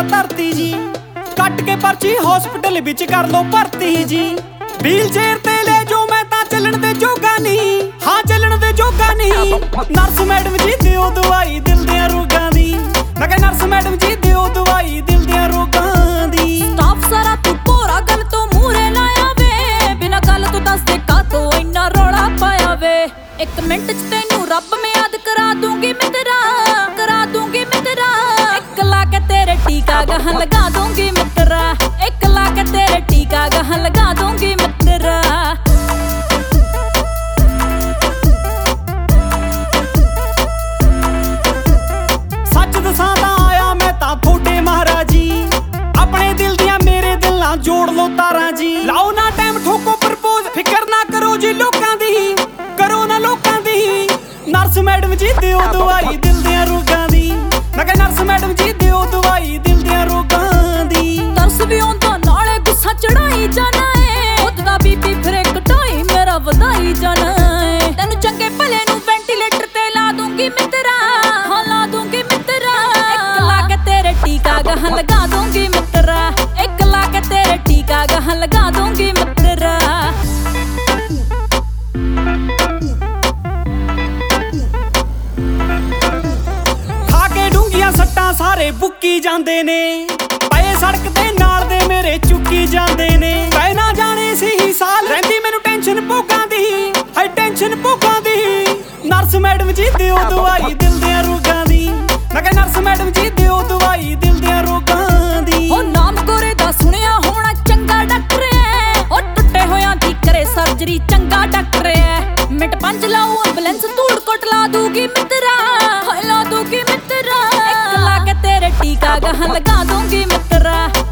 ਧਰਤੀ ਜੀ। ਕੱਟ ਕੇ ਪਰਚੀ ਹਸਪੀਟਲ ਵਿੱਚ ਕਰ ਲੋ ਭਰਤੀ ਜੀ। ਵੀਲ ਚੇਅਰ ਤੇ ਲੈ ਜੋ ਮੈਂ ਤਾਂ ਚੱਲਣ ਦੇ ਜੋਗਾ ਨਹੀਂ, ਹਾਂ ਚੱਲਣ ਦੇ ਜੋਗਾ ਨਹੀਂ। ਨਰਸ ਮੈਡਮ ਜੀ ਦਿਓ ਦਵਾਈ ਦਿਲ ਦੀਆਂ ਰੋਗਾਂ ਦੀ। ਮੈਂ ਕਿਹਾ ਨਰਸ ਮੈਡਮ ਜੀ ਦਿਓ ਦਵਾਈ ਦਿਲ ਦੀਆਂ ਰੋਗਾਂ ਦੀ। ਸਟਾਫ ਸਾਰਾ ਤੂੰ ਭੋਰਾ ਗੱਲ ਤੋਂ ਮੂਹਰੇ ਲਾਇਆ ਵੇ, ਬਿਨਾਂ ਗੱਲ ਤੋਂ ਦੱਸ ਦੇ ਕਾਹਤੋਂ ਇੰਨਾ ਰੌਲਾ ਪਾਇਆ ਵੇ। 1 ਮਿੰਟ ਚ ਤੈਨੂੰ ਰੱਬ ਮਿਆਦ ਕਰਾ ਦੂੰਗੀ ਮੈਂ ਤੇਰਾ, ਕਰਾ ਦੂੰਗੀ ਮੈਂ ਤੇਰਾ। 1 ਲਾ ਕੇ ਤੇਰੇ ਟੀਕਾ ਗਾਹਾਂ ਲਗਾ ਦੂੰਗੀ ਮੈਂ ਤੇਰਾ, 1 ਲਾ ਕੇ ਤੇਰੇ ਟੀਕਾ ਗਾਹਾਂ ਲਗਾ ਦੂੰਗੀ ਮੈਂ ਤੇਰਾ। ਸੱਚ ਦਸਾਂ ਤਾਂ ਆਇਆ ਮੈਂ ਤਾਂ ਥੋਡੇ ਮਹਾਰਾਜ ਜੀ। ਆਪਣੇ ਦਿਲ ਦੀਆਂ ਮੇਰੇ ਦਿਲ ਨਾਲ ਜੋੜ ਲੋ ਤਾਰਾਂ ਜੀ। ਲਾਓ ਨਾ ਟਾਈਮ ਠੋਕੋ ਪ੍ਰਪੋਜ਼, ਫਿਕਰ ਨਾ ਕਰੋ ਜੀ ਲੋਕਾਂ ਦੀ, ਕਰੋ ਨਾ ਲੋਕਾਂ ਦੀ। ਨਰਸ ਮੈਡਮ ਜੀ ਦਿਓ ਦਵਾਈ ਦਿਲ ਦੀਆਂ ਰੋਗਾਂ ਦੀ। ਮੈਂ ਕਿਹਾ ਨਰਸ ਮੈਡਮ ਜੀ ਦਿਓ ਦਵਾਈ ਦਿਲ ਦੀਆਂ ਰੋਗਾਂ ਦੀ। ਤਰਸ ਵੀ ਆਉਂਦਾ ਨਾਲੇ ਗੁੱਸਾ ਚੜਾਈ ਜਾਣਾ ਏ, ਖੁਦ ਦਾ ਬੀਪੀ ਫਿਰ ਘਟਾਈ ਮੇਰਾ ਵਧਾਈ ਜਾਣਾ ਏ। ਤੈਨੂੰ ਚੰਗੇ ਭਲੇ ਨੂੰ ਵੈਂਟੀਲੇਟਰ ਤੇ ਲਾ ਦੂੰਗੀ ਮੈਂ ਤੇਰਾ, ਹਾਂ ਲਾ ਦੂੰਗੀ ਮੈਂ ਤੇਰਾ। 1 ਲਾ ਕੇ ਤੇਰੇ ਟੀਕਾ ਗਾਹਾਂ ਲਗਾ ਦੂੰਗੀ ਮੈਂ ਤੇਰਾ, 1 ਲਾ ਕੇ ਤੇਰੇ ਟੀਕਾ ਗਾਹਾਂ ਲਗਾ ਦੂੰਗੀ ਮੈਂ ਤੇਰਾ। ਖਾ ਕੇ ਡੂੰਘੀਆਂ ਸੱਟਾਂ ਸਾਰੇ ਬੁੱਕੀ ਜਾਂਦੇ ਨੇ, ਪਏ ਸੜਕ ਤੇ ਨਾਲ ਦੇ ਮੇਰੇ ਚੁੱਕੀ ਜਾਂਦੇ ਨੇ। ਪੈ ਨਾ ਜਾਣੇ ਸਹੀ ਸਾਲ ਰਹਿੰਦੀ ਮੈਨੂੰ ਟੈਨਸ਼ਨ ਭੋਗਾਂ ਦੀ, ਹਾਏ ਟੈਨਸ਼ਨ ਭੋਗਾਂ ਦੀ। ਨਰਸ ਮੈਡਮ ਜੀ ਦਿਓ ਦਵਾਈ ਦਿਲ ਦੀਆਂ ਰੋਗਾਂ ਦੀ। ਮੈਂ ਕਿਹਾ ਨਰਸ ਮੈਡਮ ਜੀ ਦਿਓ ਦਵਾਈ ਦਿਲ ਦੀਆਂ ਰੋਗਾਂ ਦੀ। ਉਹ ਨਾਮ ਗੋਰੇ ਦਾ ਸੁਣਿਆ ਹੋਣਾ ਚੰਗਾ ਡਾਕਟਰ ਐ, ਉਹ ਟੁੱਟੇ ਹੋਇਆਂ ਦੀ ਕਰੇ ਸਰਜਰੀ ਚੰਗਾ ਡਾਕਟਰ ਐ। ਮਿੰਟ 5 ਲਾਉ ਐਂਬੂਲੈਂਸ ਧੂੜ ਕੋਟ ਲਾ ਦੂਗੀ ਮੈਂ ਤੇਰਾ, ਹਾਏ ਲਾ ਦੂਗੀ ਮੈਂ ਤੇਰਾ। 1 ਲਾ ਕੇ ਤੇਰੇ ਟੀਕਾ ਗਾਹਾਂ ਲਗਾ ਦੂੰਗੀ ਮੈਂ ਤੇਰਾ,